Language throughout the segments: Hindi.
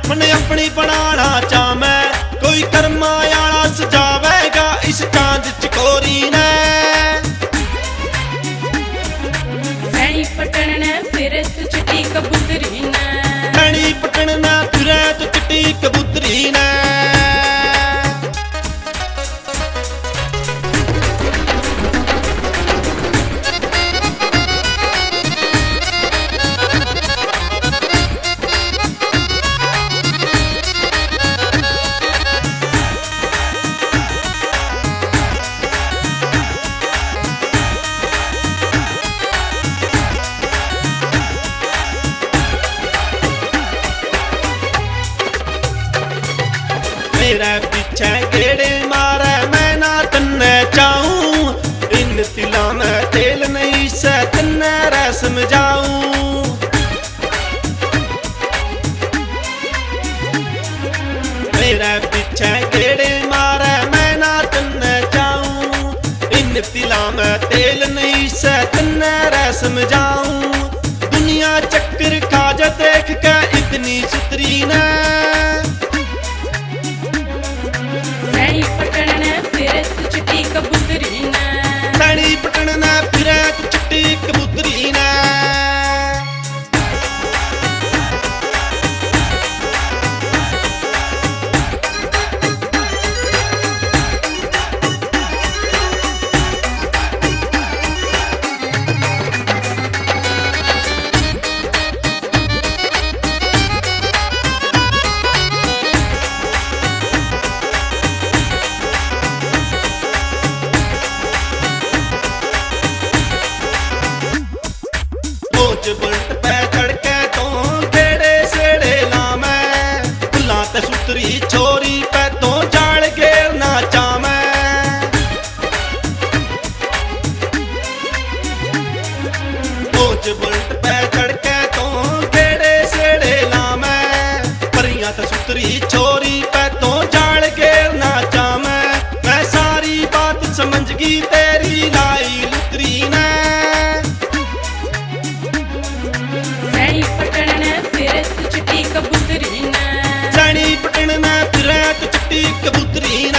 मन अपनी बनाना चाहमै कोई कर्मा आला सजावेगा इस चांद चकोरी ने। सैनी पटन ने फिरे तो चिट्टी कबूतरी ने, सैनी पटन ने फिरे तो चिट्टी कबूतरी ने। मेरे पीछे गेड़े मारे मैं ना तन्ने चाहूं, इन तिला में तेल नहीं से तन्ने रस्म जाऊं। मेरे पीछे गेड़े मारे मैं ना तन्ने चाहूं, इन तिला में तेल नहीं से तन्ने रस्म जाऊं। दुनिया चक्कर खा जा देख के इतनी सुतरी ने। सैनी पटन ने फिरे तो चिट्टी कबूतरी ने, सैनी पटन ने फिरे तो चिट्टी कबूतरी ने। बुलट पे चढ़के तो घेड़े सेड़े लामै, फुल्लां ते सुतरी छोरी पे तो जाल घेरना चाहमै। बुलट पे चढ़के तो घेड़े सेड़े लामै, परियां ते सुतरी छोरी पे तो जाल घेरना चाहमै। मैं सारी बात समझ गई तेरी लाई लुतरी ने। सैनी पटन ने फिरे तो चिट्टी कबूतरी ने, सैनी पटन ने फिरे तो चिट्टी कबूतरी ने।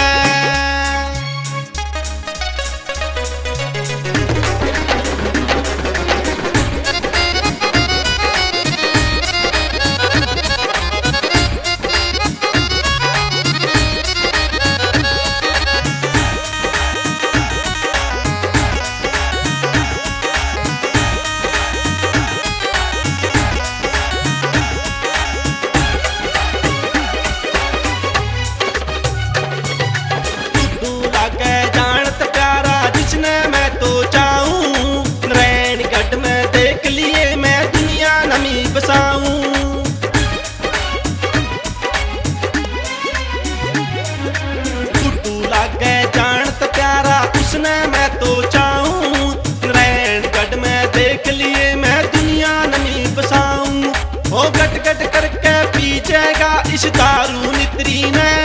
टूटू लागे जानत प्यारा उसने मैं तो चाहूं, नरैनगढ़ में देख लिए मैं दुनिया नमी बसाऊं। ओ गट गट करके पी जाएगा इस दारू नितरी ने।